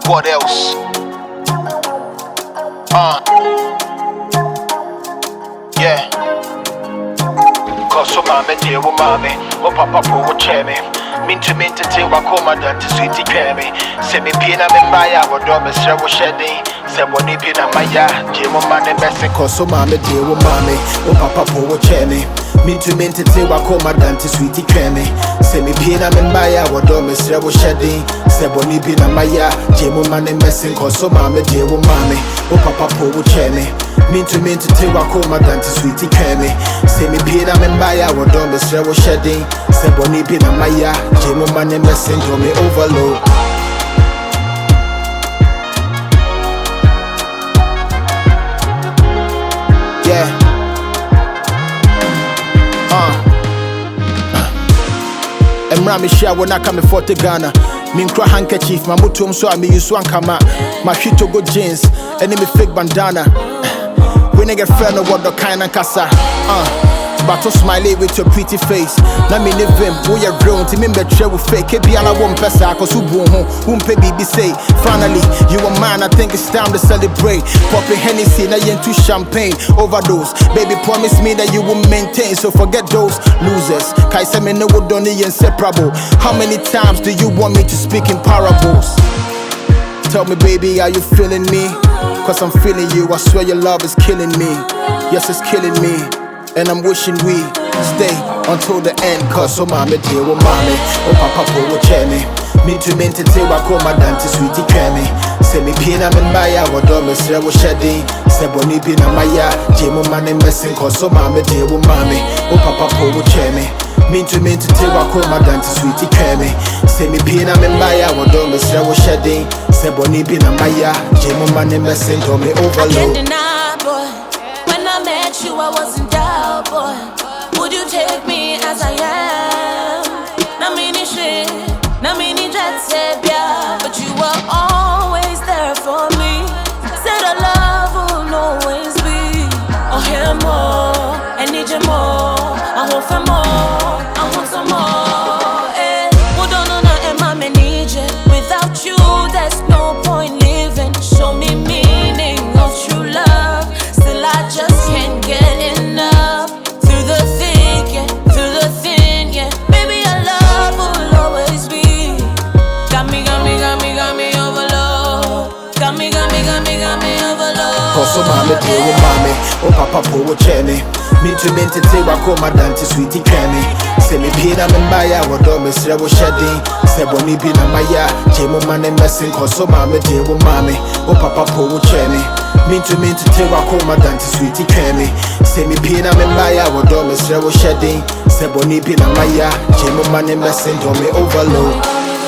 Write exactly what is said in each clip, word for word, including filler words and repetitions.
what else? Uh, yeah. Cause so mama dear with mommy, oh papa po chair me. Mintu mintu te wa koma dante sweetie creme. Se me pina me maya wa do me sre wo shedding. Se mo ni pina maya, je mo mane messe. Cause so mama dear with mommy, oh papa po chair me. Mintu mintu te wa koma dante sweetie creme. Se me pina me maya wa do me sre wo shedding. Se mo ni pina maya, je mo mane messe. Cause so mama dear with mommy, oh papa po chair me. Mintu mintu te wa koma dante sweetie creme. Se me pina me maya wa do me sre wo shedding. Se mo ni pina maya, je mo mane messe. Do me overload. Yeah. Uh. Emra me share when I come for the Ghana. Min cry handkerchief, my mutum so I me use one kama. My shit go jeans, and me fake bandana. When I get friend of what the kind of casa. Uh. But to smile with your pretty face. Na me live him, we are grown to me betray with fake. Kebi ala one pesa, cause who boom home, whom pay baby say. Finally, you a man, I think it's time to celebrate. Popping Hennessy, na yen to champagne, overdose. Baby, promise me that you will maintain, so forget those losers. Kaisa me no would only inseparable. How many times do you want me to speak in parables? Tell me, baby, are you feeling me? Cause I'm feeling you, I swear your love is killing me. Yes, it's killing me. And I'm wishing we stay until the end. Cause so mama dear with mommy, oh papa po wo chair me. Me to mente te wa koma dante sweetie creme. Se me pina me mbaya wa do me sre wo shedding. Se boni pina maya, je mo mane messing. Cause so mama dear with mommy, oh papa po wo chair me. Me to mente te wa koma dante sweetie creme. Se me pina me mbaya wa do me sre wo shedding. Se boni pina maya, je mo mane messing. Do me overload. I can't deny, boy, when I met you I wasn't doubt, boy. Would you take me as I am? Na mini shit, na mini jet set, yeah. But you were always there for me. Said our love will always be. Oh, hear more, I need you more. I want for more, I want some more. Eh, well, don't know nothing, mama need you. Without you, there's no point living. Show me meaning of true love. Still, I just can't get enough. Through the thick, yeah, through the thin, yeah. Baby, our love will always be. Got me, got me, got me, got me overload. Got me, got me, got me, got me overload. Cause so mama dear with mommy, oh papa po wo chair me. Me to mente te wa koma dante sweetie creme. Se me pina me mbaya wa do me sre wo shedding. Se boni pina maya, je mo mane messing. Cause so mama dear with mommy, oh papa po wo chair me. Me to mente te wa koma dante sweetie creme. Se me pina me mbaya wa do me sre wo shedding. Se boni pina maya, je mo mane messing. Do me overload.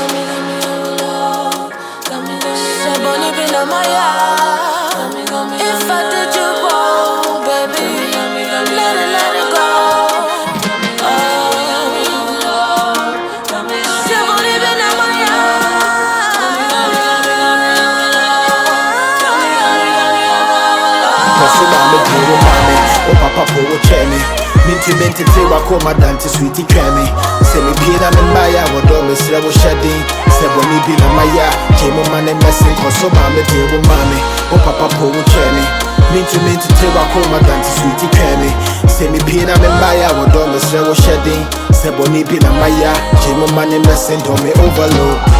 If I did you wrong, baby, let it, let it go. Cause so mama dear with mommy, oh papa po wo chair me. Mintu mente te wa koma dante sweetie creme. Se me pina me mbaya wa do me sre wo shedding. Se boni pina maya, je mo mane messing. Cause so mama dear with mommy, oh papa po wo chair me. Mintu mente te wa koma dante sweetie creme. Se me pina me mbaya wa do me sre wo shedding. Se boni pina maya, je mo mane messing. Do me overload.